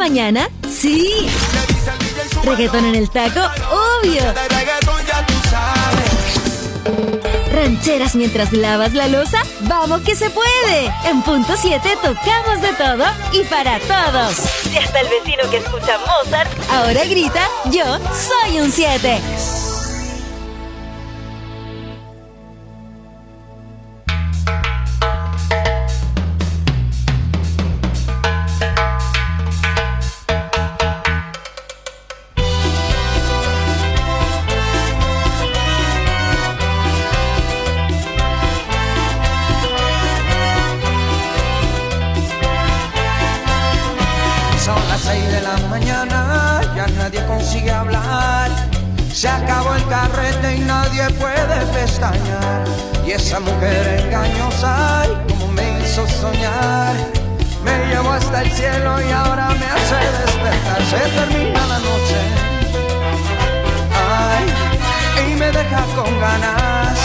mañana? ¡Sí! ¿Reggaetón en el taco? ¡Obvio! ¿Rancheras mientras lavas la loza? ¡Vamos que se puede! En punto 7 tocamos de todo y para todos. Y hasta el vecino que escucha Mozart ahora grita: ¡yo soy un 7! Se acabó el carrete y nadie puede pestañear. Y esa mujer engañosa, ay, como me hizo soñar. Me llevó hasta el cielo y ahora me hace despertar. Se termina la noche, ay, y me deja con ganas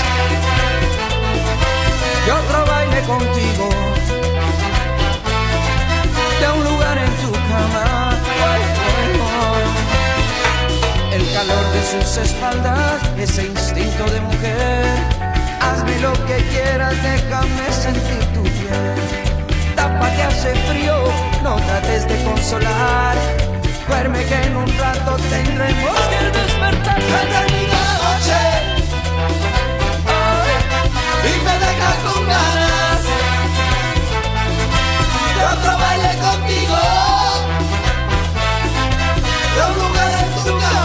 de otro baile contigo, de un lugar en tu cama. El calor de sus espaldas, ese instinto de mujer. Hazme lo que quieras, déjame sentir tu piel. Tápate, hace frío, no trates de consolar. Duerme que en un rato tendremos que despertar. Se termina la noche, ay, y me deja con ganas de otro baile contigo, de un lugar en tu cama.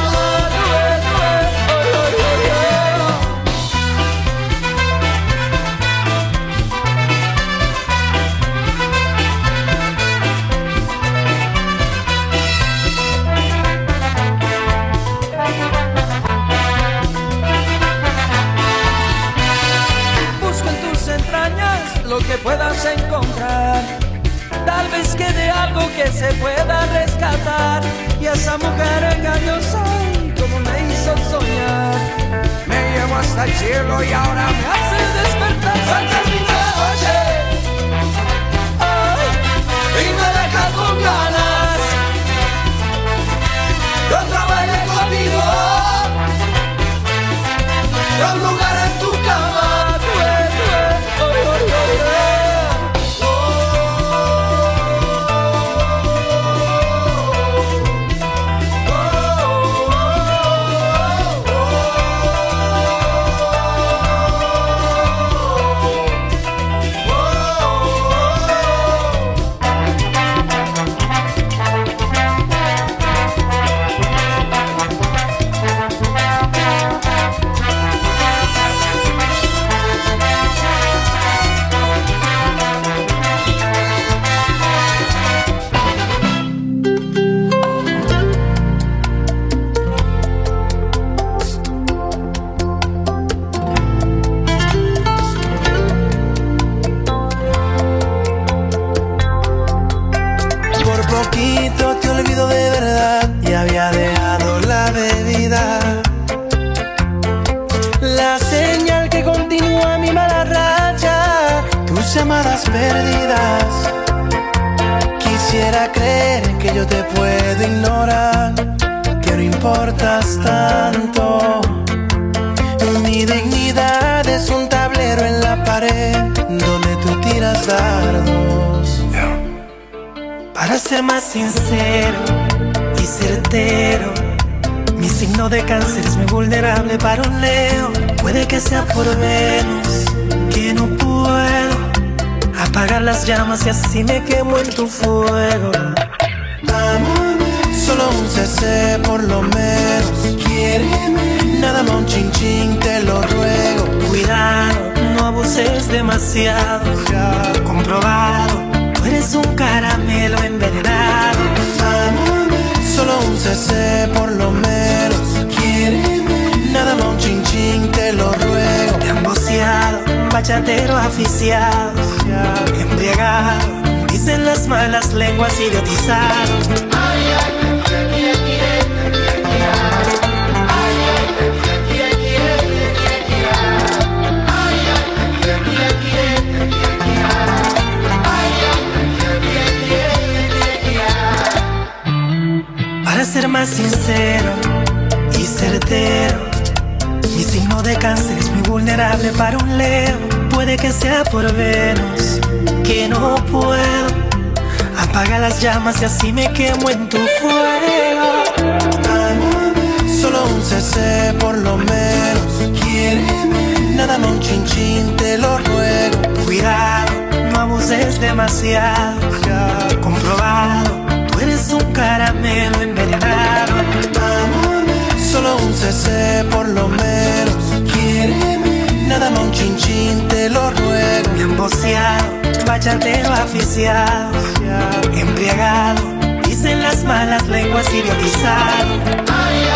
Lo que puedas encontrar, tal vez quede algo que se pueda rescatar. Y esa mujer engañosa, como me hizo soñar, me llevó hasta el cielo y ahora me hace despertar. Se termina la noche, ay, y me deja con ganas de otro baile contigo, de un lugar en tu cama. Llamadas perdidas. Quisiera creer que yo te puedo ignorar, que no importas tanto. Mi dignidad es un tablero en la pared donde tú tiras dardos. Para ser más sincero y certero, mi signo de cáncer es muy vulnerable para un Leo. Puede que sea por Venus que no puedo apagar las llamas y así me quemo en tu fuego. Amame, solo un cc por lo menos. Quiéreme, nada más un chin chin, te lo ruego. Cuidado, no abuses demasiado. Ya comprobado, tú eres un caramelo envenenado. Amame, solo un cc por lo menos. Quiéreme, nada más un chin chin, te lo ruego. Te han boceado, bachatero aficiado, embriagado, dicen las malas lenguas, idiotizado. Ay, ay, más sincero y certero. Mi signo de cáncer es muy vulnerable para un Leo. Puede que sea por Venus, que no puedo. Apaga las llamas y así me quemo en tu fuego. Solo un CC por lo menos. Quiéreme, nada más un chin chin, te lo ruego. Cuidado, no abuses demasiado. Comprobado, tú eres un caramelo envenenado. Solo un CC por lo menos. Quiéreme, nada más un chin chin, te lo ruego. Emboceado, bachatero aficiado, embriagado, dicen las malas lenguas, idiotizado.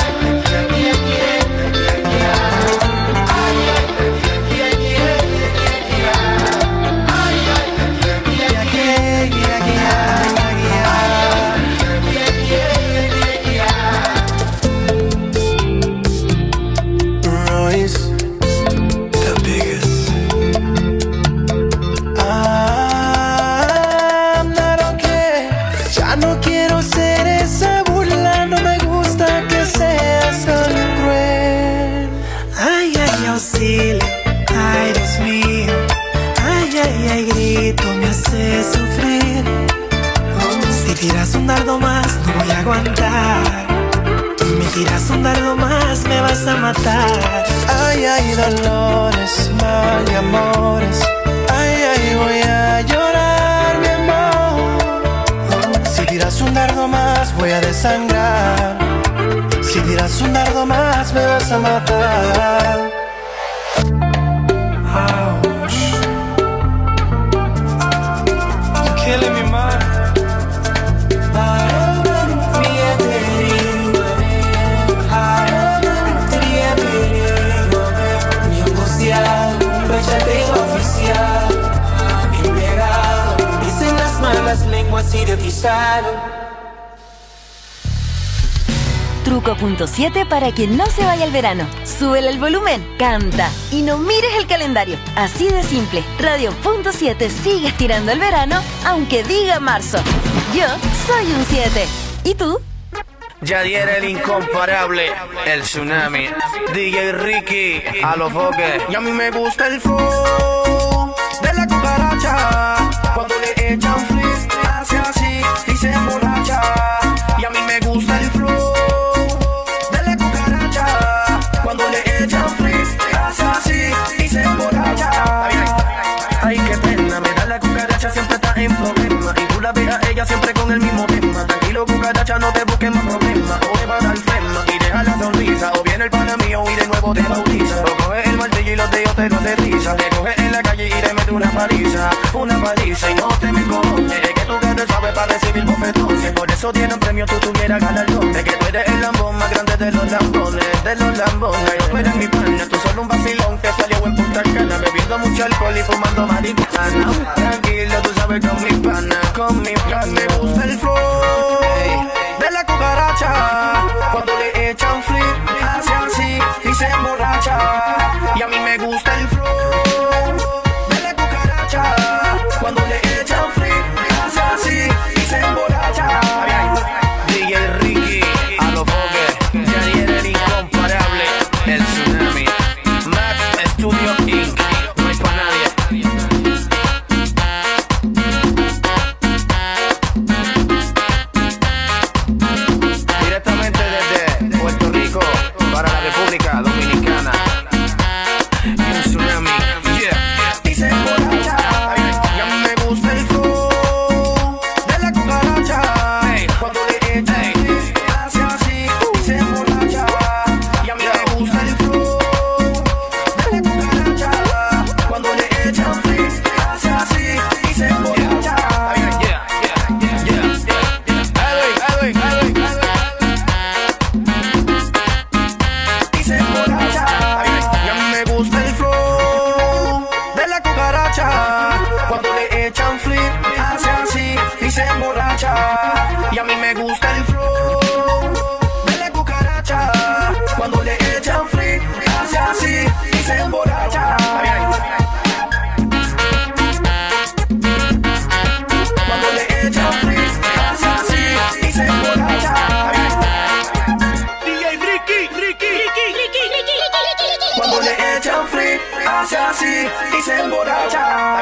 Ay, Dios mío, ay, ay, ay, grito, me hace sufrir. Si tiras un dardo más, no voy a aguantar. Me tiras un dardo más, me vas a matar. Ay, ay, dolores, mal y amores. Ay, ay, voy a llorar, mi amor. Si tiras un dardo más, voy a desangrar. Si tiras un dardo más, me vas a matar. Killing me, man. Mi angustiado, bachatero oficial, embriagado, dicen las malas lenguas, idiotizaron. Truco punto 7 para que no se vaya el verano. Súbele el volumen, canta y no mires el calendario. Así de simple. Radio punto 7 sigue estirando el verano, aunque diga marzo. Yo soy un 7. ¿Y tú? Yadier el incomparable, el tsunami, DJ Ricky, a los foques. Y a mí me gusta el flow de la cucaracha, cuando le echan frizz, hace así y se emborracha. Y a mí me gusta el flow de la cucaracha, cuando le echan frizz, hace así y se emborracha. Ay, qué pena, me da la cucaracha, siempre está en problema. Y tú la ves a ella siempre con el mismo tema. Tranquilo, cucaracha, no te busques más problemas. O te va a dar flema y deja la sonrisa. O viene el pana mío y de nuevo te bautiza. O coge el martillo y los dedos te lo aterriza. Te coge en la calle y te mete una paliza. Una paliza y no te me cojones. Es que tu cara sabe para recibir bofetones. Por eso tienen premio, tú tuvieras galardón. Es que tú eres el lambón más grande de los lambones. De los lambones, no tú eres mi pana. Tú solo un vacilón que salió en Punta Cana. Bebiendo mucho alcohol y fumando marihuana. Tranquilo, tú sabes con mi pana. Con mi pana me gusta el flow de la cucaracha, cuando le echan flip, hace así y se emborracha. Y a mí me gusta el flow de la cucaracha, cuando le echan flip, hace así y se emborracha. DJ Ricky, a los foques, Yadier el incomparable, el tsunami, Max Studio Inc. No hay pa' nadie. Directamente desde Puerto Rico para la República Dominicana. Y un tsunami, yeah. Dice borracha, y a mí me gusta el flow de la cucaracha. Cuando le echan, hace así y se emborracha. Y a mí me gusta el flow de la cucaracha. hace así y se emborracha.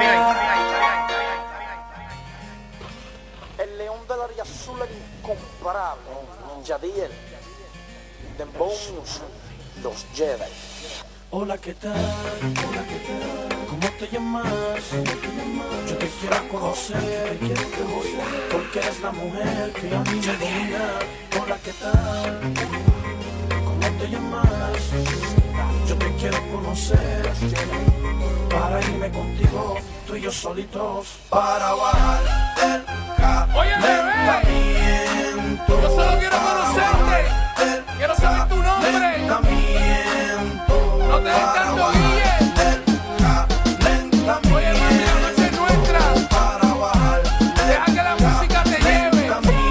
El león del área azul, el incomparable, Yadiel, Dembow Music, los Jedi. Hola, ¿qué tal? Hola, ¿qué tal? ¿Cómo te llamas? Yo te quiero conocer, porque eres la mujer que a mí me domina. Hola, ¿qué tal? ¿Cómo te llamas? Yo te quiero conocer, para irme contigo, tú y yo solitos, para bajar el calentamiento. Yo solo quiero conocerte, quiero saber tu nombre. No te des tanto guille. Oye, mami, la noche es nuestra. Deja que la música te lleve.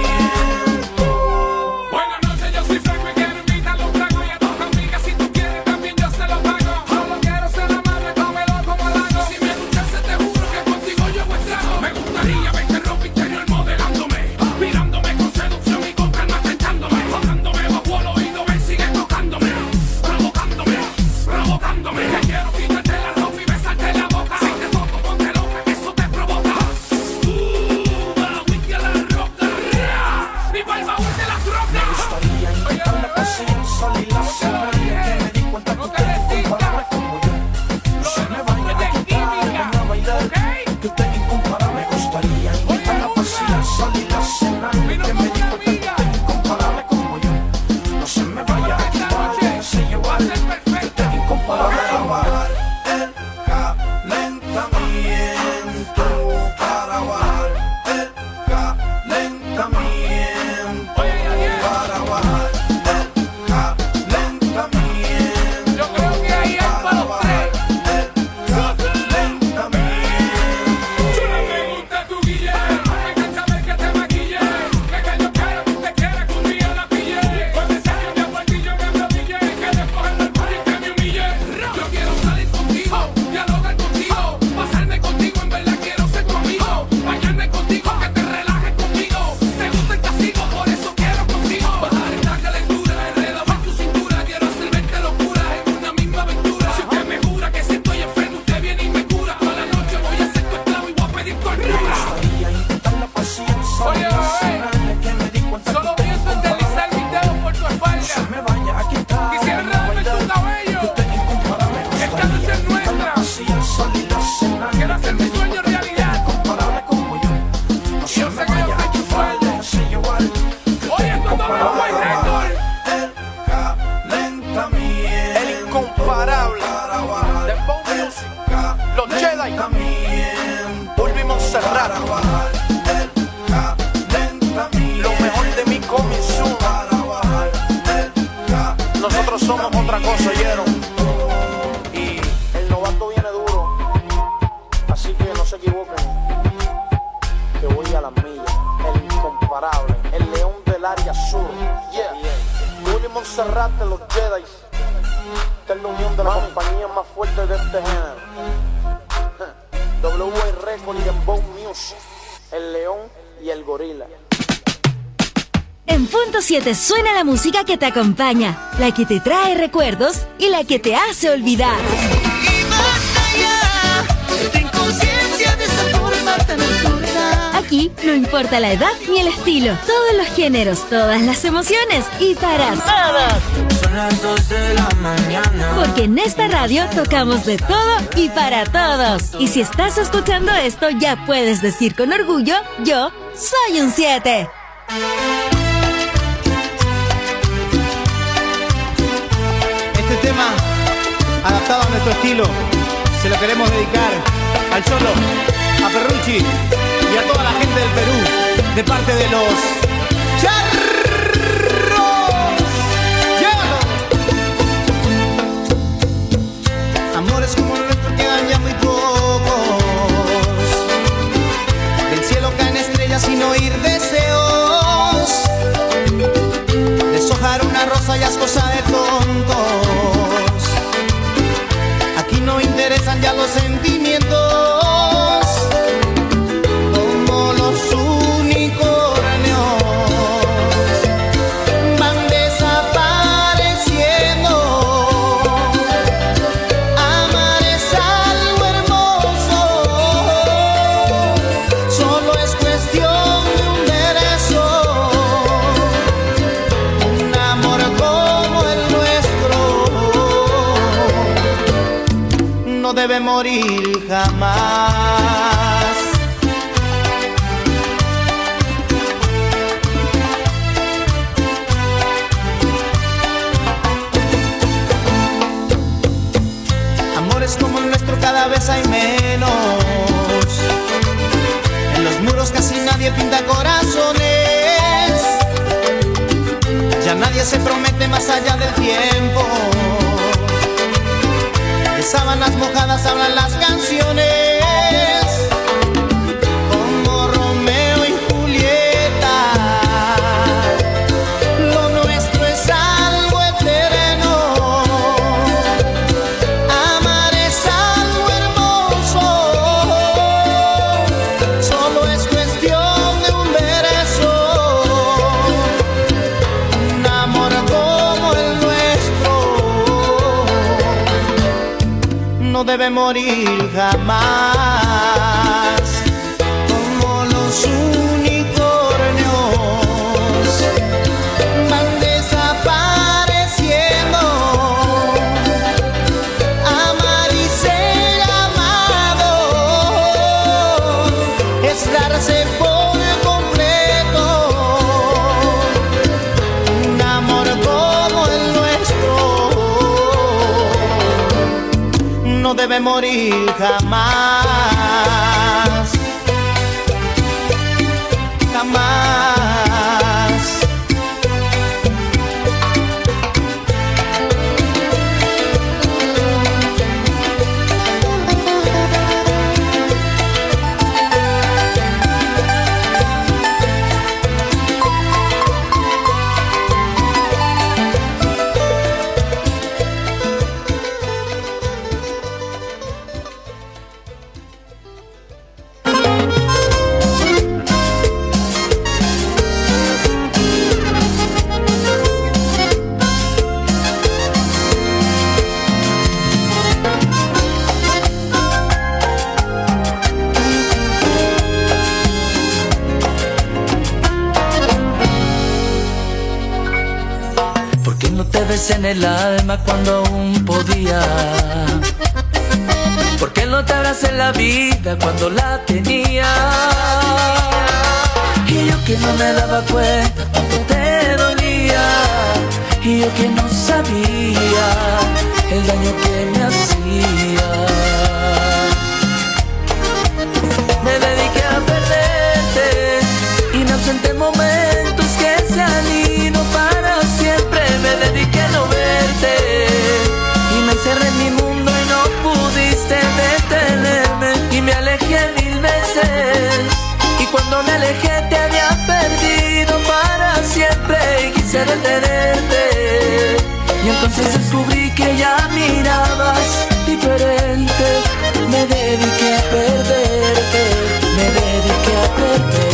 Buenas noches, yo soy Franco y quiero invitar los tragos. Y a tus amigas, si tú quieres, también yo se los pago. Solo quiero ser la madre, cómelo como lago. Si me escuchaste, te juro que contigo yo hago estrago. Me gustaría verte en ropa interior modelándome, mirándome con seducción y con calma tentándome, tocándome bajo el oído, me sigue tocándome, provocándome. Que quiero quitarte la ropa y besarte la boca. Si te toco, ponte loca, que eso te provoca. La whisky a la roca. Y para el baúl de las drogas. Me gustaría invitar la paciencia y la cena, que me di cuenta que usted es incomparable como yo. No se me vaya a quitar, ven a bailar, que usted es incomparable. Me gustaría invitar la paciencia y la cena, que me di cuenta que usted es incomparable como yo. No se me vaya a quitar, déjese llevar, que usted es incomparable. Para bajar el calentamiento, para bajar el calentamiento, para bajar el calentamiento. Yo creo que ahí es para los tres. Chula, me gusta tu guille. Me encanta ver que te maquille. Que yo quiero, tú te quieres, que un día la pille. Cuando salió de apartillo me arrodillé, que después en el party que me humille. Yo quiero salir contigo, dialogar contigo, pasarme contigo, en verdad quiero ser tu amigo. Bañarme contigo, que te relajes conmigo. Te gusta el castigo, por eso quiero contigo. Bajar esta calentura, enredado en tu cintura. Quiero hacer verte locura en una misma aventura. Si usted me jura que si estoy enfermo, usted viene y me cura. Toda la noche voy a ser tu esclavo y voy a pedir tu ayuda. Gustaría invitar la paciencia y la cena, que me di cuenta que Solo usted es pienso en deslizar mis dedos por tu no se espalda. me vaya a quitar, Quisiera ven a enredarme bailar, tu cabello. que usted es incomparable. Esta noche es nuestra. Paciencia y la cena, Quiero hacer mi sueño realidad. incomparable como yo. No se Yo me sé que yo vaya soy a tu quitar, sueño. déjese llevar, que Oye, esto es todo un buen récord. el calentamiento, El incomparable, para bajar Dembow Music, los Jedi, calentamiento, Urbi Montserrat, para bajar el calentamiento, lo mejor de mi coming soon. para bajar el Nosotros somos otra cosa, ¿oyeron? Y el novato viene duro, así que no se equivoquen, que voy a las millas. El incomparable, el león del área sur. Yeah. Urbi Montserrat de los Jedi. Esta es la unión de la compañía más fuerte de este género. WA Record y Dembow Music, el león y el gorila. En punto 7 suena la música que te acompaña, la que te trae recuerdos y la que te hace olvidar. Y basta ya de tu inconsciencia de esa forma tan absurda. Aquí no importa la edad ni el estilo, todos los géneros, todas las emociones y para todos. Son las 2 de la mañana. Porque en esta radio tocamos de todo y para todos. Y si estás escuchando esto, ya puedes decir con orgullo, yo soy un 7. Este tema, adaptado a nuestro estilo, se lo queremos dedicar al Cholo, a Ferrucci y a toda la gente del Perú, de parte de los Charros. ¡Llévalo! Amores como el nuestro quedan ya muy pocos. Del cielo caen estrellas sin oír deseos. Deshojar una rosa ya es cosa de tontos. Aquí no interesan ya los sentimientos. Como los unicornios van desapareciendo. Amar es no debe morir jamás. Amores como el nuestro cada vez hay menos. En los muros casi nadie pinta corazones. Ya nadie se promete más allá del tiempo. De sábanas mojadas hablan las canciones, como Romeo y Julieta. Lo nuestro es algo eterno. Amar es algo hermoso. Solo es cuestión de un verso. Un amor como el nuestro no debe morir jamás. Como los unicornios van desapareciendo. Amar y ser amado es darse por completo. Un amor como el nuestro no debe morir jamás, jamás. ¿Por qué no te besé en el alma cuando aún podía? ¿Por qué no te abracé en la vida cuando la tenía? Y yo que no me daba cuenta cuando te dolía, y yo que no sabía el daño que me hacía. Me dediqué a perderte y me ausenté en momentos que se han ido para siempre. Me dediqué a no verte y me encerré en mi mundo y no pudiste detenerme. Y me alejé 1000 veces y cuando me alejé te había perdido para siempre. Y quise detenerte y entonces descubrí que ya mirabas diferente. Me dediqué a perderte, me dediqué a perderte.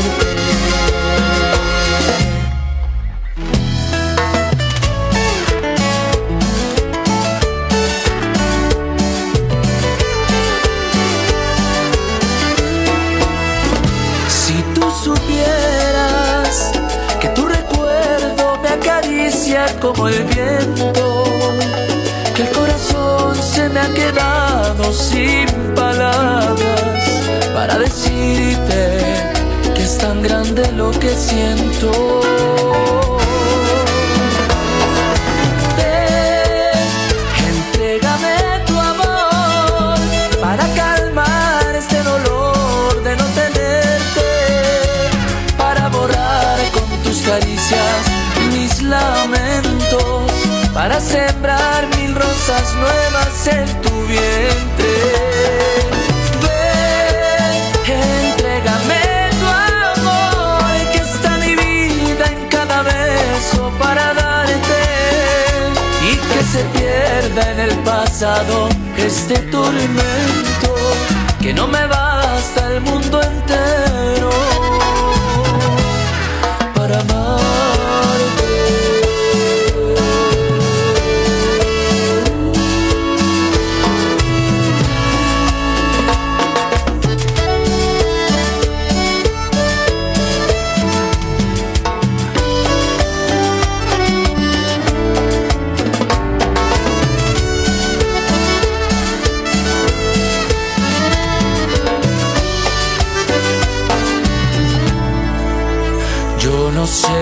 Si tú supieras que tu recuerdo me acaricia como el viento, que el corazón se me ha quedado sin palabras para decirte que es tan grande lo que siento. Ven, entrégame tu amor para calmar este dolor de no tenerte, para borrar con tus caricias mis lamentos, para sembrar 1000 rosas nuevas en tu vientre. Ven, entrégame tu amor, que está mi vida en cada beso para darte, y que se pierda en el pasado este tormento, que no me basta el mundo entero para amarte.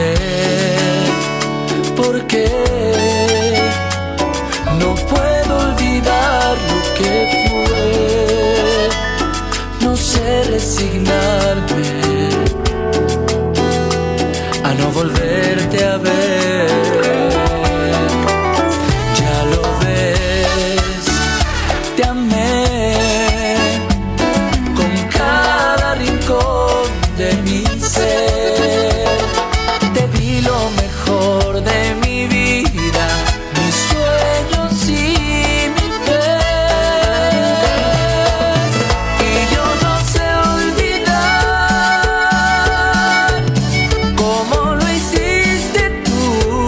porque no puedo olvidar lo que fue. No sé resignarme a no volverte a ver. Ya lo ves, te amé con cada rincón de mi ser. Te di lo mejor de mi vida, mis sueños y mi fe. Y yo no sé olvidar cómo lo hiciste tú.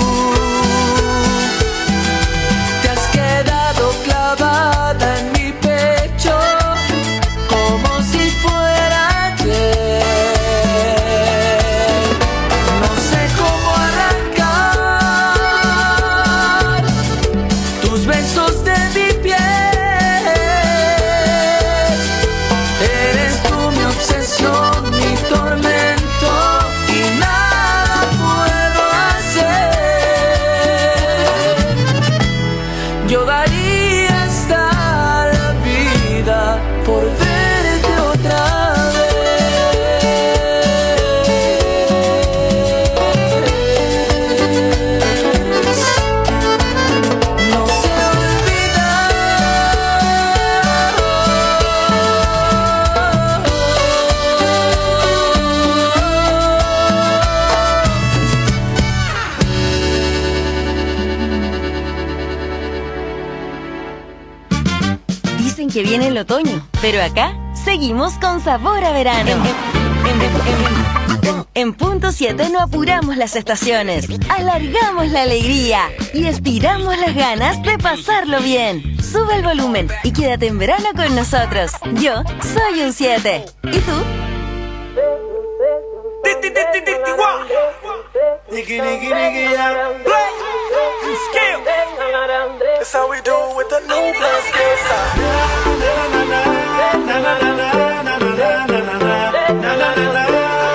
Te has quedado clavada en mi pecho como si fuera ayer. No sé cómo arrancar tus besos de mi piel. Eres tú mi obsesión, mi tormento, y nada puedo hacer. Yo daría hasta la vida por verte otra vez. No sé Dicen que viene el otoño, pero acá seguimos con sabor a verano. En punto 7 no apuramos las estaciones, alargamos la alegría y estiramos las ganas de pasarlo bien. Sube el volumen y quédate en verano con nosotros. Yo soy un 7. ¿Y tú? Nicky, Nicky, Nicky, yeah. Play. Skill. That's how we do it with the new play skill side. Na na na na na na na na na na na na na.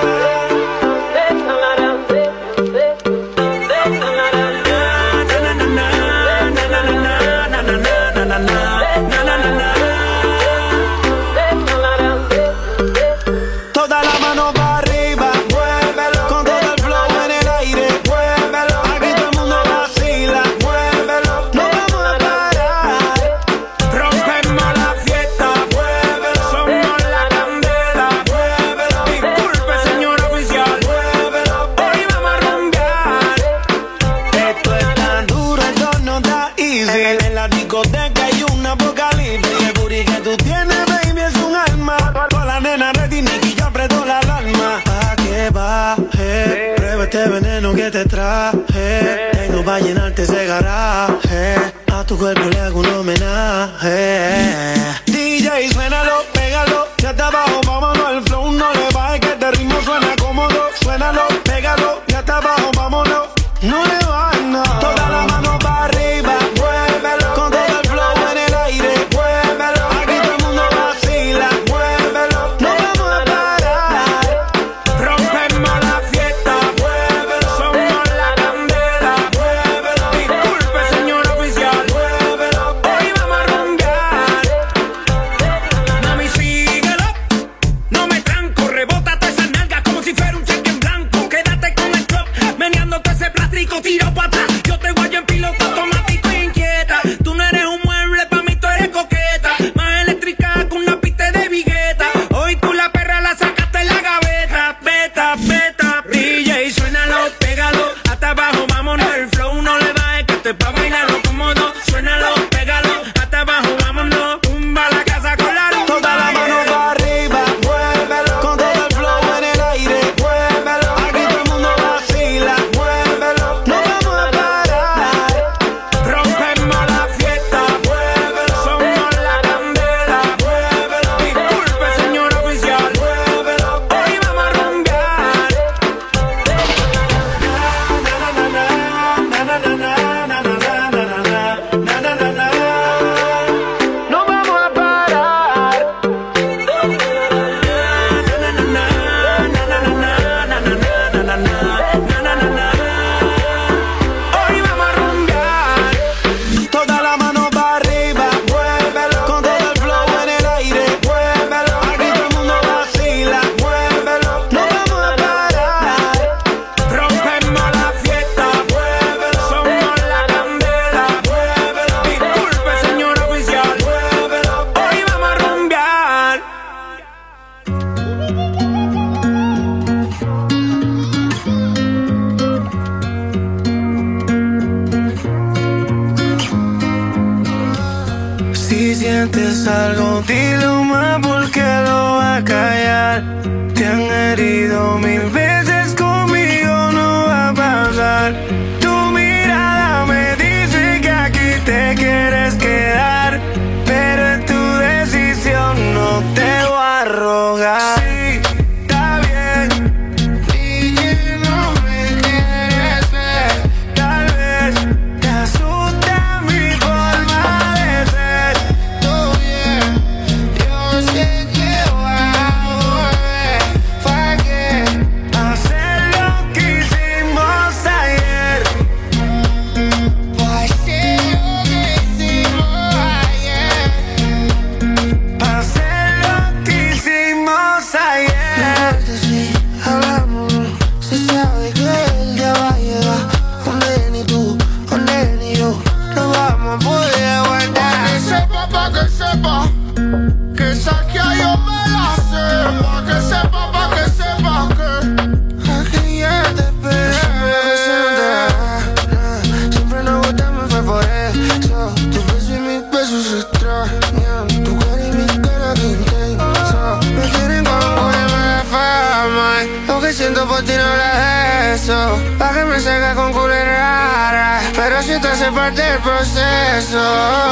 Toda la mano para arriba, muévelo, con todo el flow en el aire, muévelo, aquí todo el mundo vacila, muévelo, no vamos a parar, rompemos la fiesta, muévelo, somos la candela, muévelo, disculpe señor oficial, muévelo, hoy vamos a rumbear, esto es tan duro, esto no está easy, en la discoteca hay un apocalipsis, el booty que tú tienes baby es un alma, toda la nena ready, Nicky ya apretó la alarma, pa' que baje, prueba este veneno que te traje, tengo pa' llenarte ese garaje, a tu cuerpo le hago un homenaje, DJ suénalo, pégalo, ya está abajo, vámonos al flow, no le bajes que este ritmo suena cómodo, suénalo, pégalo, ya está abajo, vámonos, no le bajes nada, toda la mano para arriba, muévelo, con todo el flow en el aire, muévelo, aquí todo el mundo vacila, muévelo, no vamos a parar, rompemos la fiesta, muévelo, somos la candela, muévelo, disculpe señor oficial, muévelo, hoy vamos a rumbear, digas algo, dilo más porque lo va a callar. Te han herido 1000 veces, conmigo no va a pasar. Tu mirada me dice que aquí te quieres quedar, pero es tu decisión, no te voy a rogar. Sí, está bien. Y que no me quieres ver. Tal vez te asusta mi forma de ser. Todo bien, yo sé que voy a volver. ¿Para qué hacer lo que hicimos ayer? ¿Para hacer lo que hicimos ayer? ¿Para hacer lo que hicimos ayer? Sí, hablamos, se sabe que el día va a llegar, donde ni tú, donde ni yo no vamos a poder aguantar. Pa' que sepa, que esa que yo me la sé. Pa' que sepa que Aquí ya te esperé. Siempre nos gustamos, fue por eso. Tu beso y mis besos se extrañan. Tu cara y mi cara que intensa. Me quieren como una fama. Lo que siento por ti no es eso. Pa' que me salga con culera rara, pero si te hace parte del proceso.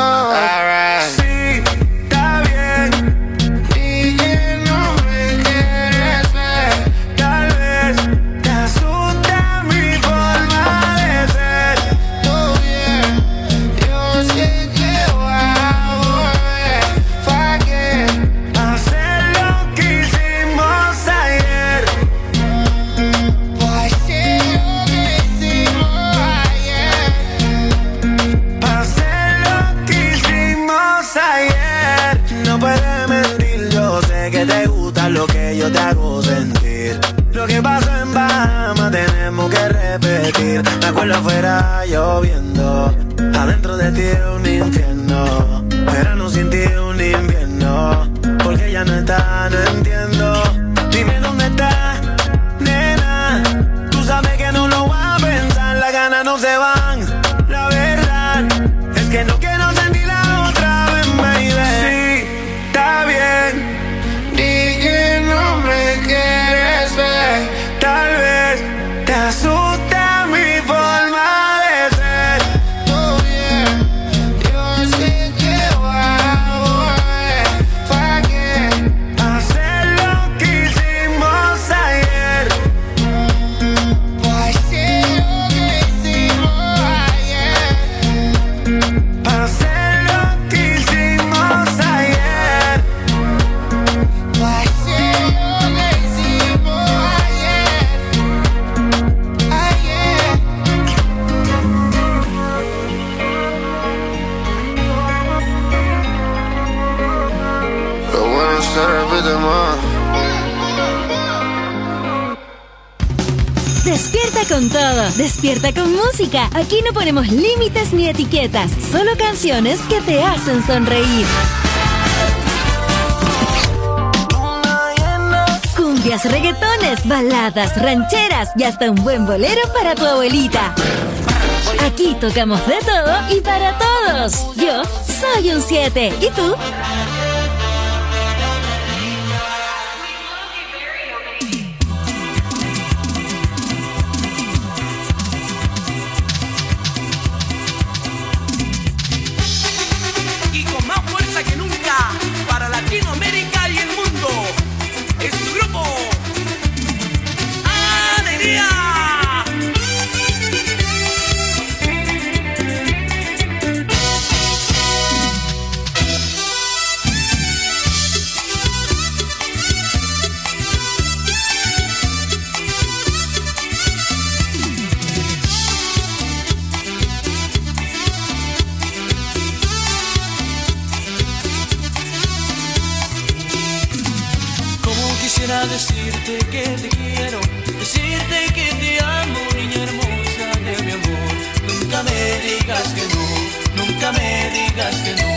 Sí, está bien. Y que no me quieres ver. Tal vez te asusta mi forma de ser. Todo bien, yo sé que voy a volver. ¿Para qué hacer lo que hicimos ayer? ¿Para hacer lo que hicimos ayer? ¿Para hacer lo que hicimos ayer? No puedes mentir, yo sé que te gusta lo que yo te hago sentir. Lo que pasó en Bahamas tenemos que repetir. Me acuerdo afuera lloviendo, adentro de ti un infierno. Verano sin ti un invierno, porque ya no está, no entiendo. Dime dónde está, nena. Tú sabes que no lo voy a pensar, las ganas no se van. La verdad es que no quiero sentirla otra vez, baby. Sí, está bien. Di que no me quieres ver. Tal vez te asusta mi forma de ser. Todo bien, yo sé que voy a volver. ¿Para qué hacer lo que hicimos ayer? ¿Para hacer lo que hicimos ayer? ¿Para hacer lo que hicimos ayer? ¿Para hacer lo que hicimos ayer? Ayer. Lo bueno se repite más. Despierta con todo, despierta con música. Aquí no ponemos límites ni etiquetas, solo canciones que te hacen sonreír. Cumbias, reggaetones, baladas, rancheras y hasta un buen bolero para tu abuelita. Aquí tocamos de todo y para todos. Yo soy un 7. ¿Y tú? Y con más fuerza que nunca para Latinoamérica y el mundo, es tu grupo Alegría. Quisiera decirte que te quiero, decirte que te amo, niña hermosa de mi amor. Nunca me digas que no, nunca me digas que no.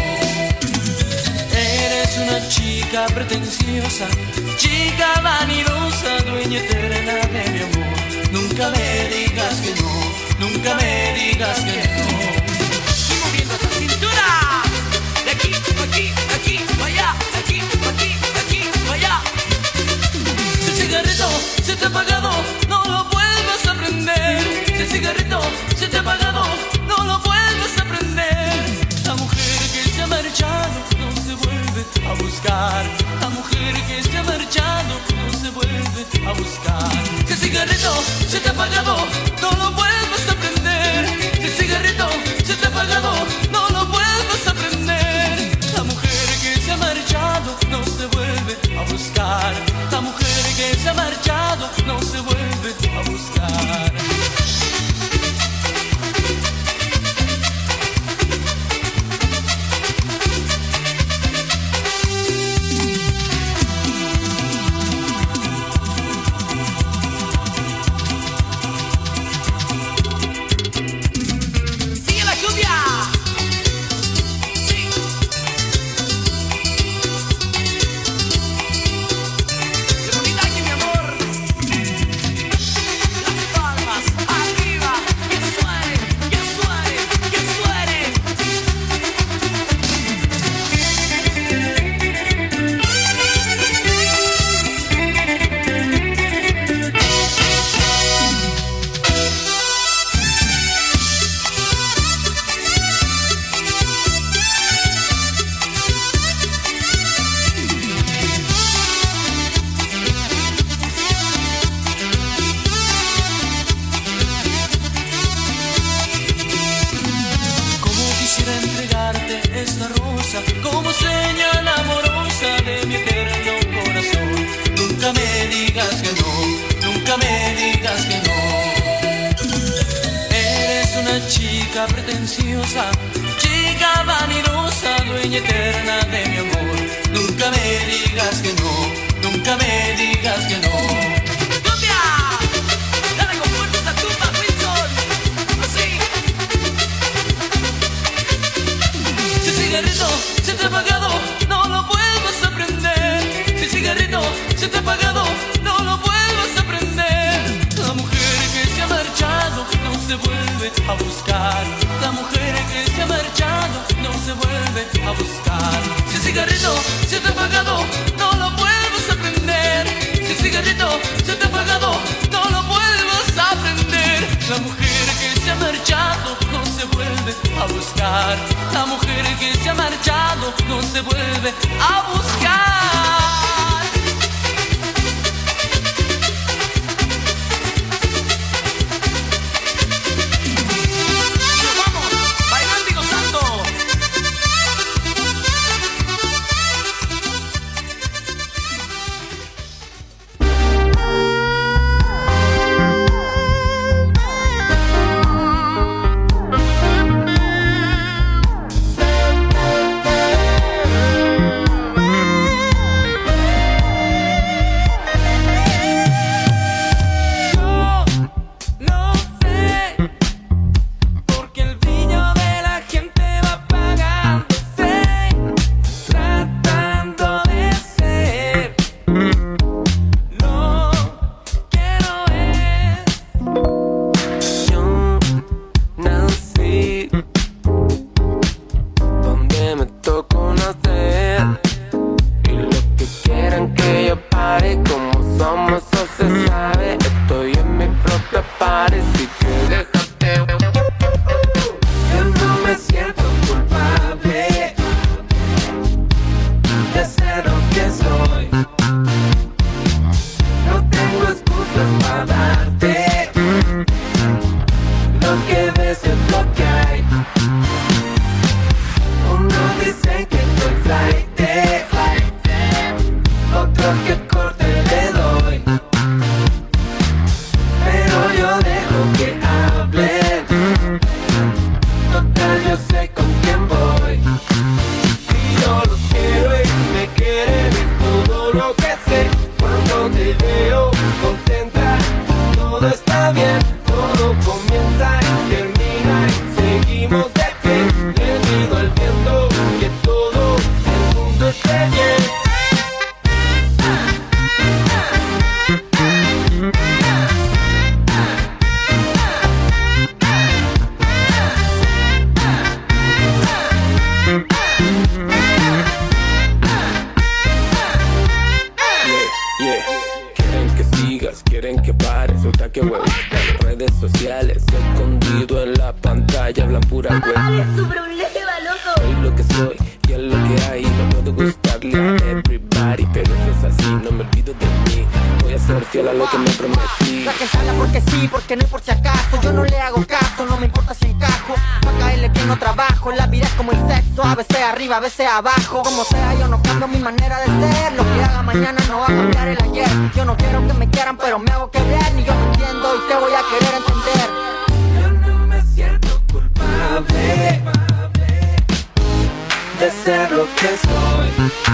Eres una chica pretenciosa, chica vanidosa, dueña eterna de mi amor. Nunca me digas que no, nunca me digas que no. Y moviendo esa cintura, de aquí, aquí, pa' allá, aquí, pa' allá. Si el cigarrito se te ha apagado, no lo vuelvas a prender. Si el cigarrito se te ha apagado, no lo vuelvas a prender. La mujer que se ha marchado no se vuelve a buscar. La mujer que se ha marchado no se vuelve a buscar. Si el cigarrito se te ha apagado, no lo vuelvas a prender. Si el cigarrito se te ha apagado, no lo vuelvas a prender. La mujer que se ha marchado no se vuelve a buscar. La mujer que se ha marchado no se vuelve a buscar. Como señal amorosa de mi eterno corazón. Nunca me digas que no, nunca me digas que no. Eres una chica pretenciosa, chica vanidosa, dueña eterna de mi amor. Nunca me digas que no, nunca me digas que no. ¡Cumbia! ¡Dale con fuerza esa tumba, Wilson! ¡Así! Si el cigarrito se te ha apagado, no lo vuelvas a prender. Si el cigarrito se te ha apagado, no lo vuelvas a prender. La mujer que se ha marchado no se vuelve a buscar. La mujer que se ha marchado no se vuelve a buscar. Si el cigarrito se te ha apagado, no lo vuelvas a prender. Si el cigarrito se te ha apagado, no lo vuelvas a prender. La mujer que se ha marchado no se vuelve a buscar. La mujer que se ha marchado no se vuelve a buscar. Nos vamos, bailando y gozando. Uno dice que soy flight. mira qué huevo. Redes sociales, escondido en la pantalla, hablan pura web. Es su problema, loco. Soy lo que soy y es lo que hay. No puedo gustarle a everybody, pero eso es así, no me olvido de mí. Voy a ser fiel a lo que me prometí. La que sale porque sí, porque no hay por si acaso. Yo no le hago caso, no me importa si encajo. Pa' caerle bien no trabajo, la vida es como el sexo. A veces arriba, a veces abajo. Como sea, yo no cambio mi manera de ser. Lo que haga mañana no va a cambiar el ayer. Yo no quiero que me quieran, pero me hago querer. Ni yo me entiendo y te voy a querer entender. Yo no me siento culpable de ser lo que soy.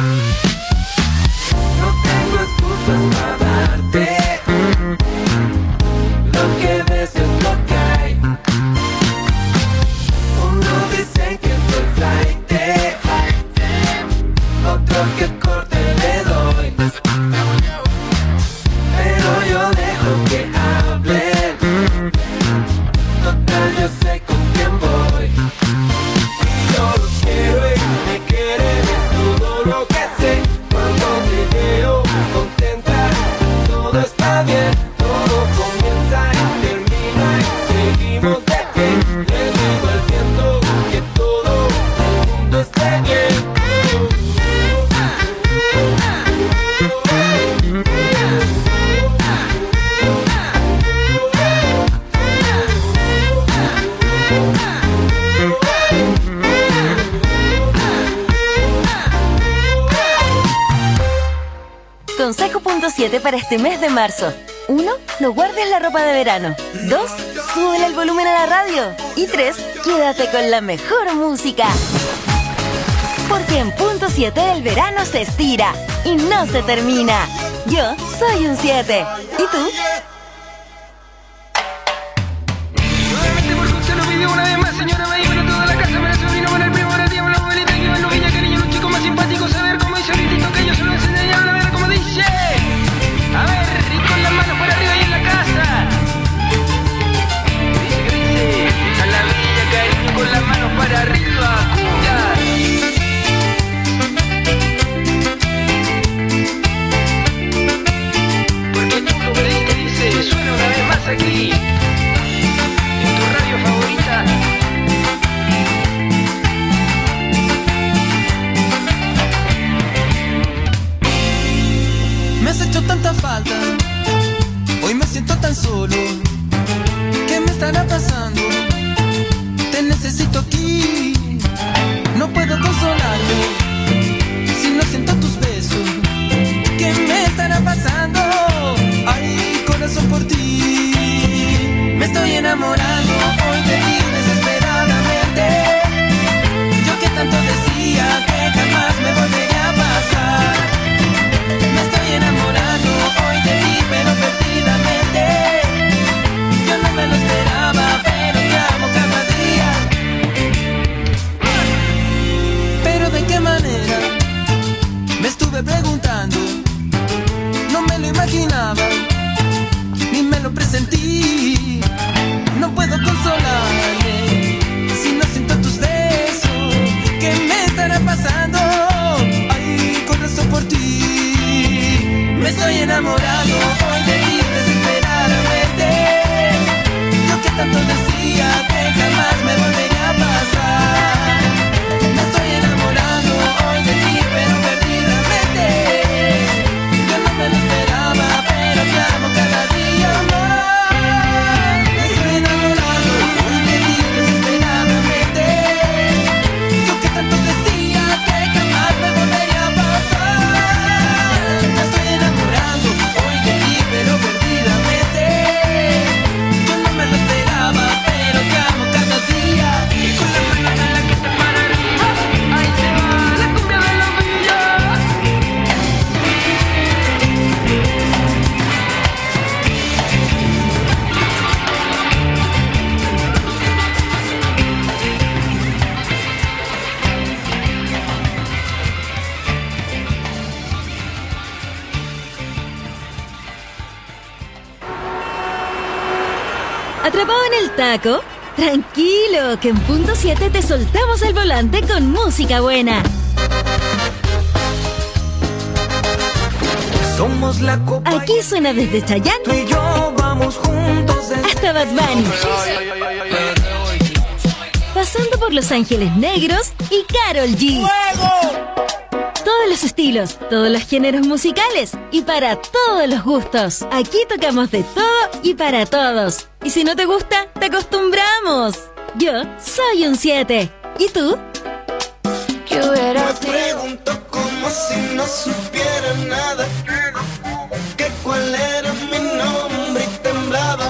No tengo excusas para darte. Lo que ves es lo que hay. Uno dice que soy flight, otros que corte le doy. Pero yo dejo que hablen. Total, yo sé con quién voy. Yo los quiero y me quieren, es todo lo que sé. Cuando te veo contenta, todo está bien. Todo comienza y termina y seguimos de pie. Le digo al viento que todo el mundo esté bien. Consejo punto 7 para este mes de marzo. 1. No guardes la ropa de verano. 2. Súbele el volumen a la radio. Y 3. Quédate con la mejor música. Porque en punto 7 el verano se estira y no se termina. Yo soy un 7. ¿Y tú? Nuevamente porque usted lo pidió una vez más, señora, va y bueno, toda la casa, para el sobrino, para el primo, para el tío, para la abuelita, que van los villa, cariño, los chicos más simpáticos, a ver cómo dice el grito que ellos se lo enseñaron, a ver cómo dice. A ver, y con las manos por arriba y en la casa. ¿Qué dice? A la villa, cariño, con las manos para arriba, cumbia. Porque tú lo que dice, suena una vez más aquí. En tu radio favorita. Me has hecho tanta falta, hoy me siento tan solo. ¿Qué me estará pasando? Te necesito aquí. No puedo consolarte si no siento tus besos. ¿Qué me estará pasando? Ay, corazón, por ti me estoy enamorando hoy de ti desesperadamente. Yo que tanto decía que jamás me volvería a pasar. Me estoy enamorando hoy de ti, pero perdidamente. Yo no me lo esperaba, pero te amo cada día. Pero ¿de qué manera? Me estuve preguntando. No me lo imaginaba, ni me lo presentí. No puedo consolarme si no siento tus besos. ¿Qué me estará pasando? Ay, corazón, por ti me estoy enamorando hoy de ti desesperadamente. Yo que tanto decía que jamás me volvería a pasar. Me estoy enamorando hoy de ti, pero perdidamente. Yo no me lo esperaba, pero te amo cada día más. Me estoy enamorando hoy de ti desesperadamente. Yo que tanto decía que jamás me volvería a pasar. Me estoy enamorando hoy de ti, pero perdidamente. Yo no me lo esperaba, pero te amo cada día. Y con la mano en la que te para arriba, ahí se va la cumbia de la villa. ¿Atrapado en el taco? Tranquilo, que en punto 7 te soltamos el volante con música buena. Somos Llenemos la copa. Aquí suena desde Chayanne Tú y yo vamos juntos hasta Bad Bunny, pasando por Los Ángeles Negros y Karol G. Todos los estilos, todos los géneros musicales y para todos los gustos. Aquí tocamos de todo y para todos. Y si no te gusta, te acostumbramos. Yo soy un 7. ¿Y tú? Me pregunto como si no supiera nada, que cuál era mi nombre y temblaba.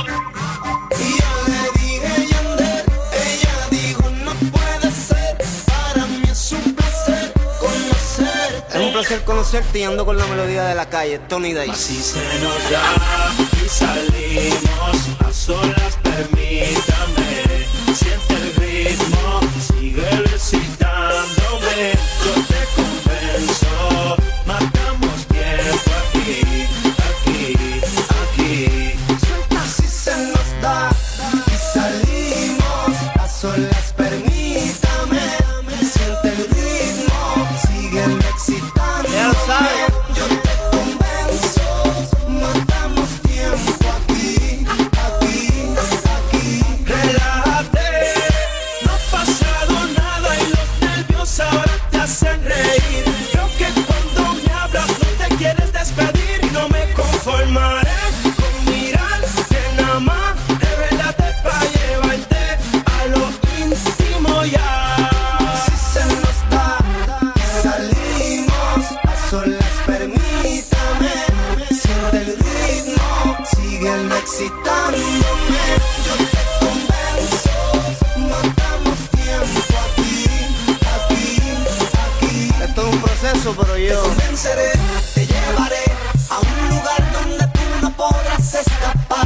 Y yo le dije Yandel, ella dijo no puede ser, para mí es un placer conocerte. Es un placer conocerte y ando con la melodía de la calle, Tony Dice. Así se nos da y salimos a solas, permítame, siente el ritmo, sigue recitándome, yo te convenzo, matamos tiempo aquí, aquí, aquí. Así se nos da y salimos a solas, permítame, siente el ritmo, sigue excitando. Ya lo sabes. Yo te convenzo, matamos tiempo aquí, aquí, aquí. Relájate, no ha pasado nada y los nervios ahora te hacen reír. Creo que cuando me hablas no te quieres despedir y no me conformaré con mirarte nada más. Revélate pa' llevarte a lo íntimo ya. Si se nos da y salimos a solas, permítame, siente el ritmo, sigue excitándome. Yo te convenzo, matamos tiempo aquí, aquí, aquí. Esto es un proceso, pero Te yo convenceré, te llevaré a un lugar donde tú no podrás escapar,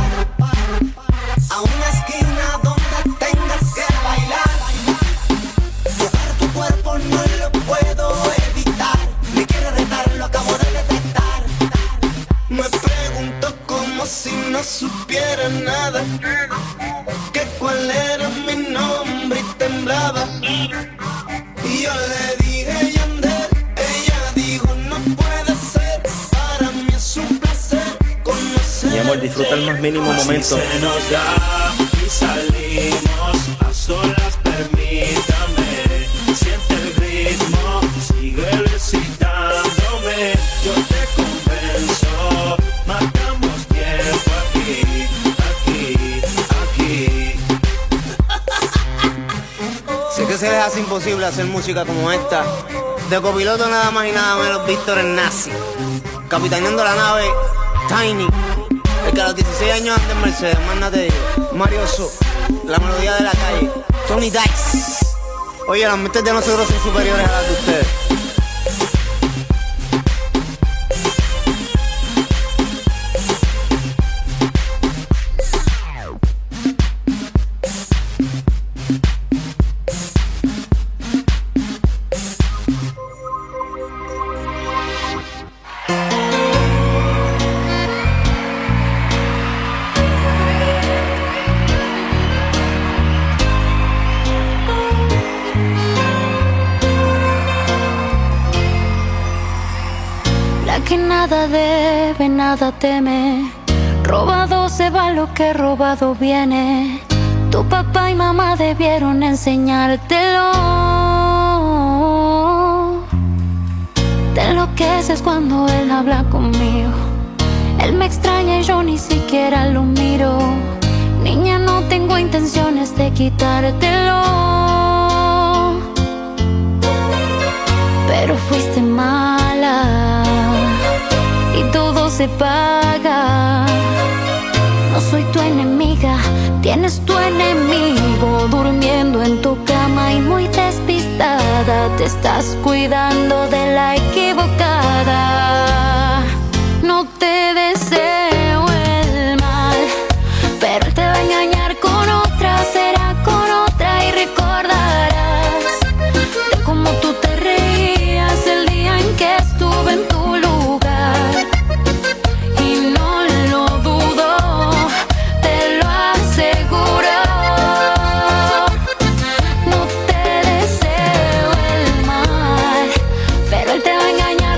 a una esquina donde tengas que bailar. Tocar tu cuerpo no lo puedo evitar, me quiere retar, lo acabo de detectar. Me pregunto como si no supiera nada, que cuál era mi nombre y temblaba. Y yo le dije Yandel, ella dijo no puede ser, para mí es un placer conocer. Mi amor, disfruta el más mínimo momento. Así se nos da y salimos a solas, permítame, siente el ritmo, sigue recitándome, yo te convenzo, matamos tiempo aquí, aquí, aquí. sé que se les hace imposible hacer música como esta. De copiloto nada más y nada menos Víctor el Nazi, capitaneando la nave Tiny, el que a los 16 años anda en Mercedes, más nada te digo. Mario So, la melodía de la calle, Tony Dice. Oye, las mentes de nosotros son superiores a las de ustedes. Que nada debe, nada teme. Robado se va lo que robado viene. Tu papá y mamá debieron enseñártelo. Te enloqueces cuando él habla conmigo. Él me extraña y yo ni siquiera lo miro. Niña, no tengo intenciones de quitártelo, pero fuiste mala y todo se paga. No soy tu enemiga, tienes tu enemigo durmiendo en tu cama y muy despistada. Te estás cuidando de la equivocada. No te deseo el mal, pero él te va a engañar con otra, será con otra y recordarás de cómo tú te reías el día en que estuve en tu lugar. Y no lo dudo, te lo aseguro. No te deseo el mal, pero él te va a engañar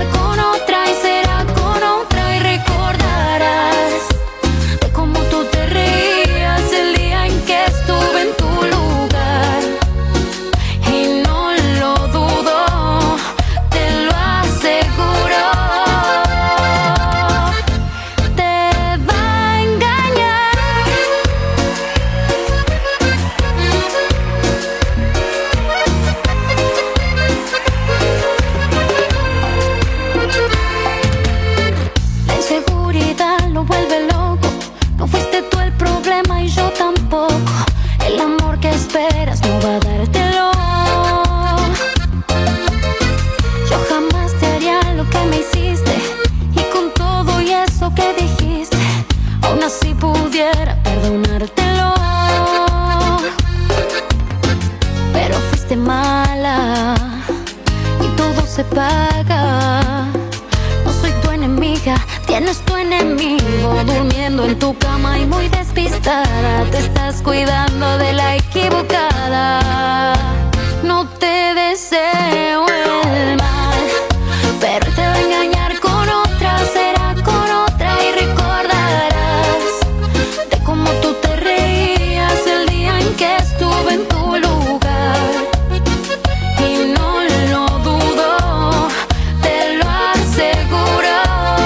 No soy tu enemiga, tienes tu enemigo durmiendo en tu cama y muy despistada. Te estás cuidando de la equivocada. No te deseo el mal, pero él te va a engañar con otra, será con otra y recordarás de cómo tú te reías el día en que estuve en tu lugar. Y no lo dudo, te lo aseguro.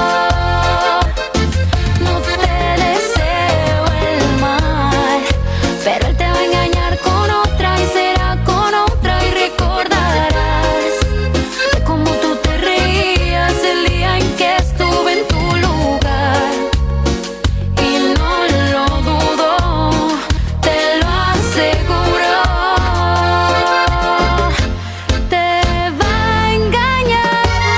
No te deseo el mal, pero él te va a engañar con otra y será con otra y recordarás de cómo tú te reías el día en que estuve en tu lugar. Y no lo dudo, te lo aseguro. Te va a engañar.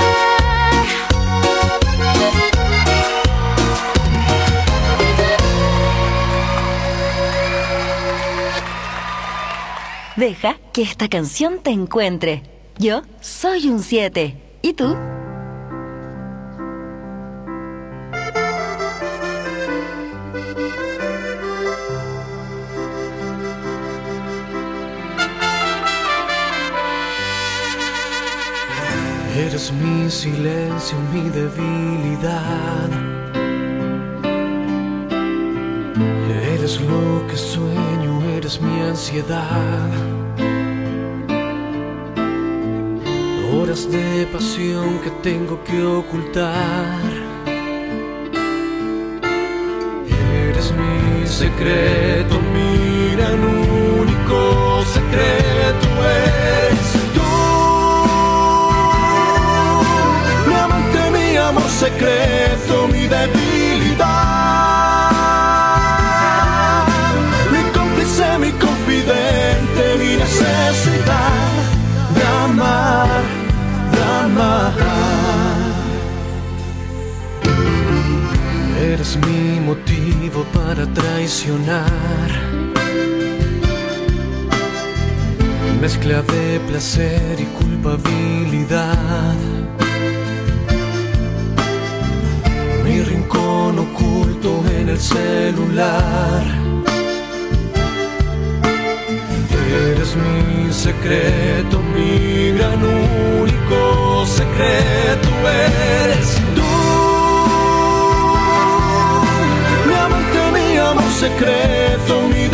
Deja que esta canción te encuentre. Yo soy un 7. ¿Y tú? Eres mi silencio, mi debilidad. Eres lo que sueño, eres mi ansiedad. Horas de pasión que tengo que ocultar. Eres mi secreto, mi gran único secreto. Eres tú, mi amante, mi amor secreto, mi debilidad, mi cómplice, mi confidente, mi necesidad de amar, de amar. Eres mi motivo para traicionar, mezcla de placer y culpabilidad, mi rincón oculto en el celular. Eres mi secreto, mi gran único secreto. Eres tú, mi amante, mi amor secreto, mi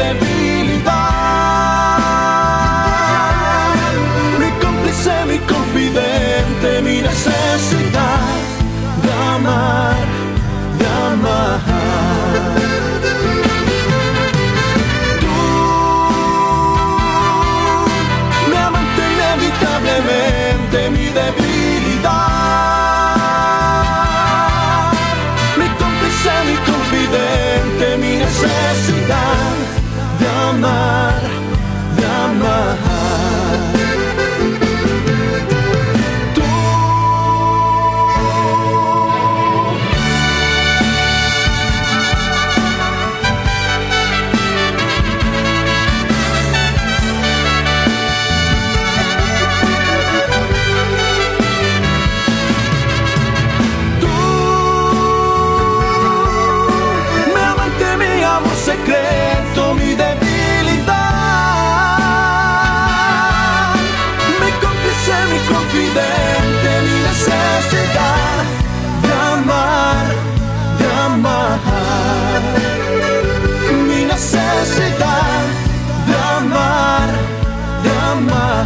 debilidad, mi cómplice, mi confidente, mi necesidad de amar, de amar. Inevitablemente mi debilidad, mi cómplice, mi confidente, mi necesidad de amar, de amar. Secreto, mi debilidad, mi cómplice, mi confidente, mi necesidad de amar, de amar, mi necesidad de amar, de amar.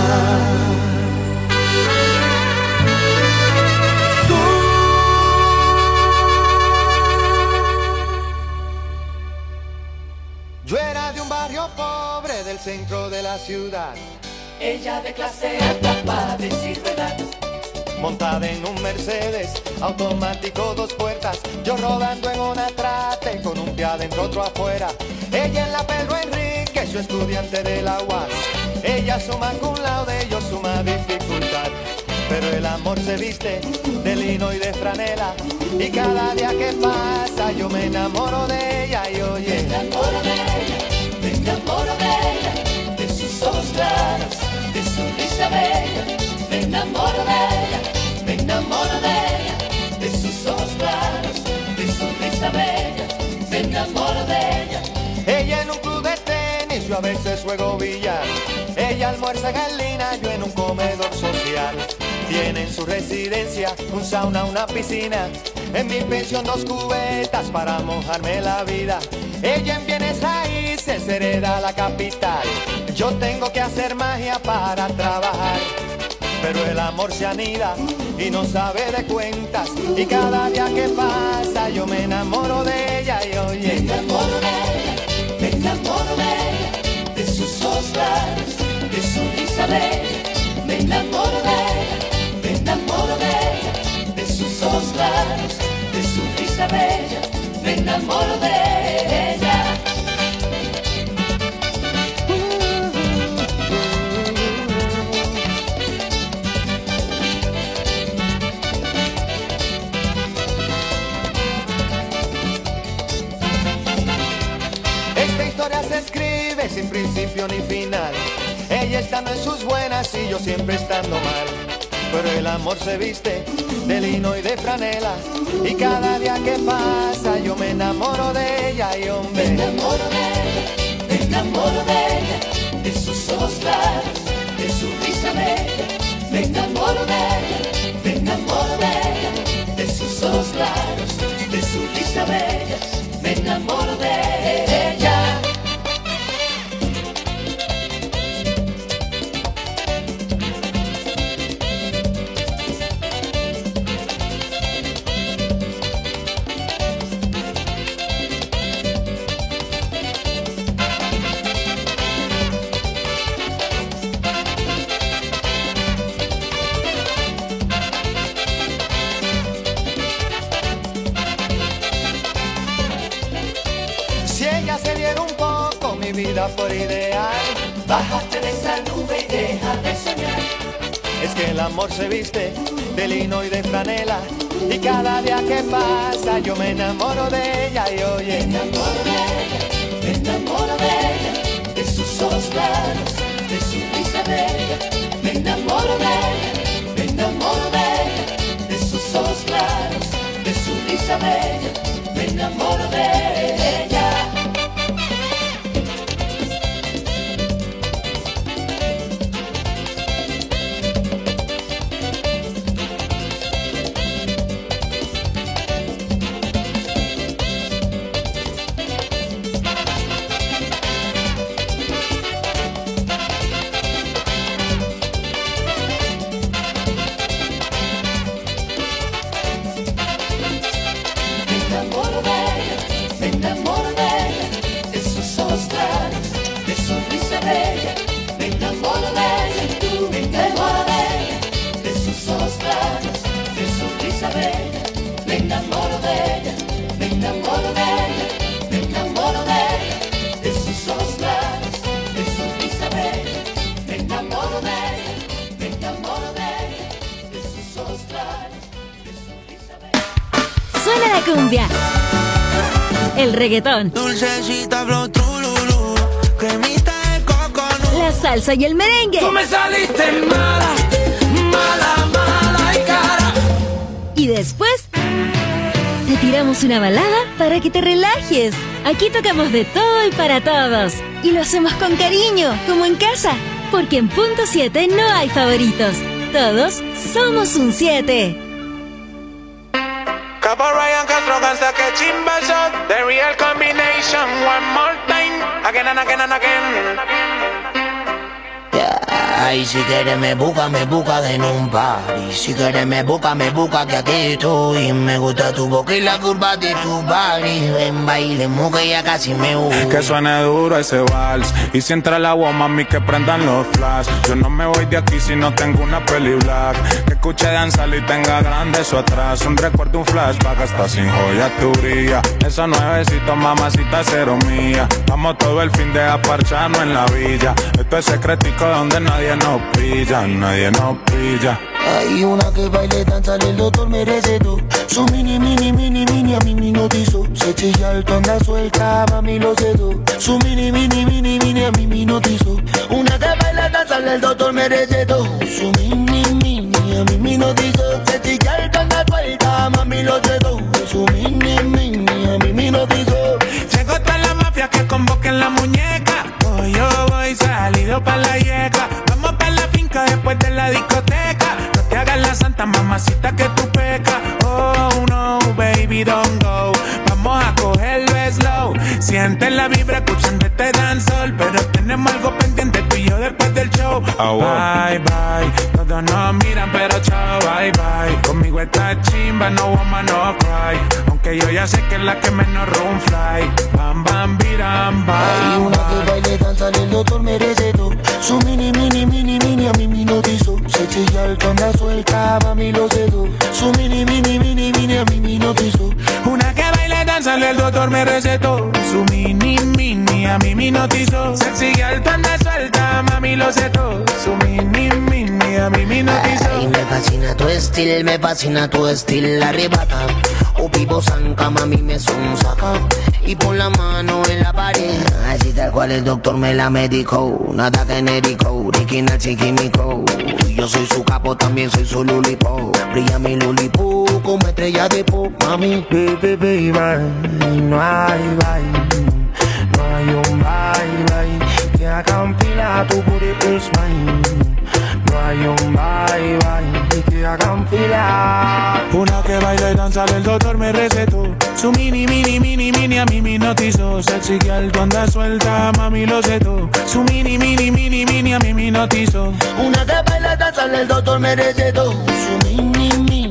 Yo era de un barrio pobre del centro de la ciudad. Ella de clase alta, padres y ruedas. Montada en un Mercedes, automático 2 puertas. Yo rodando en una trate, con un pie adentro, otro afuera. Ella en la Pedro Enrique, su estudiante de la UAS. Ella suma cum laude, yo suma dificultad. Pero el amor se viste de lino y de franela. Y cada día que pasa yo me enamoro de ella. Y oye, me enamoro de ella, me enamoro de ella, de sus ojos claros, de su risa bella. Me enamoro de ella, me yo a veces juego billar. Ella almuerza en Galina, yo en un comedor social. Tiene en su residencia un sauna, una piscina. En mi pensión 2 cubetas para mojarme la vida. Ella en bienes raíces hereda la capital. Yo tengo que hacer magia para trabajar. Pero el amor se anida y no sabe de cuentas. Y cada día que pasa yo me enamoro de ella. Y oye, me enamoro de ella, me enamoro de ella, de sus ojos claros, de su risa bella. Me enamoro de ella, me enamoro de ella, de sus ojos claros, de su risa bella. Me enamoro de ella. Esta historia se escribe sin principio ni final. Ella estando en sus buenas y yo siempre estando mal. Pero el amor se viste de lino y de franela. Y cada día que pasa yo me enamoro de ella. Y hombre, me enamoro de ella, me enamoro de ella, de sus ojos claros, de su risa bella. Me enamoro de ella, me enamoro de ella, de sus ojos claros, de su risa bella. Me enamoro de ella. vida por ideal. Bájate de esa nube y deja de soñar. Es que el amor se viste de lino y de franela. Y cada día que pasa yo me enamoro de ella. Y oye, me enamoro de ella, me enamoro de ella, de sus ojos claros, de su risa bella. Me enamoro de ella, me enamoro de ella, de sus ojos claros, de su risa bella. Me enamoro de ella. Suena la cumbia, el reggaetón, dulcecita, flow, trululú, cremita de coconut, la salsa y el merengue. Tú me saliste mala, mala, mala y cara. Y después te tiramos una balada para que te relajes. Aquí tocamos de todo y para todos. Y lo hacemos con cariño, como en casa. Porque en Punto 7 no hay favoritos. Todos somos un 7. Capo Ryan Castro cansa que chimba shot. The real combination, one more time. Again and again and again. Ay, si quieres me busca en un party. Si quieres me busca que aquí estoy. Me gusta tu boca y la curva de tu body. Ven, bailemos que ya casi me voy. Que suene duro ese vals. Y si entra el agua, mami, que prendan los flash. Yo no me voy de aquí si no tengo una peli black. Que escuche danzar y tenga grande eso atrás. Un recuerdo, un flashback, hasta sin joya tu brilla. Esos nuevecitos, mamacita, cero mía. Vamos todo el fin de aparcharnos en la villa. Esto es secretico donde nadie nos pilla, nadie nos pilla. Hay una que baile, danza, el doctor me recetó. Su mini, a mí me notizó. Se chilla el tonda suelta, mami lo cedo. Su mini, a mí me notizó. Una que baila, danza, el doctor me recetó. Su mini, a mí me notizó. Se chilla el tonda suelta, mami lo cedo. Su mini, a mí me notizó. Llegó toda la mafia que convoquen la muñeca. Oye, tiro pa' la yeca. Vamos pa' la finca después de la discoteca. No te hagas la santa, mamacita, que tú pecas. Oh no, baby, don't go. Vamos a cogerlo slow. Siente la vibra escuchando este dancehall, pero tenemos algo pendiente tú y yo después del show. Bye, bye, todos nos miran pero chao, bye, bye. Conmigo está chimba, no woman, no cry. Aunque yo ya sé que es la que menos room fly. Bam, bam, biram, bam. Hay una que baile, danza, el doctor me recetó. Su mini, mini, mini, mini a mí me notizó. Se chilla alto, anda suelta, mami lo cedo. Su mini, mini, mini, mini a mí me notizó. Una que baile, danza, el doctor me recetó. Su mini, mini a mí me notizó. Sexy alto, anda suelta, mami lo cedo. Su mini, mini a mí me notizó. Ay, me fascina tu estilo, arrebata. O vivo zanca, mami me sonsaca. Y pon la mano en la pared. Así tal cual el doctor me la medicó. Nada genérico, original chiquímico. Yo soy su capo, también soy su lulipo. Brilla mi lulipo como estrella de pop, mami. Baby, baby, no hay bye. No hay un bye, que haga un fila, tu booty is mine. No hay un bye, que hagan fila. Una que baila y danza, el doctor me recetó. Su mini, mini, mini, mini a mí me notizó. Sexy que alto anda suelta, mami lo cedo. Su mini, mini, mini, mini a mí me notizó. Una que baila y danza, el doctor me recetó. Su mini, mini,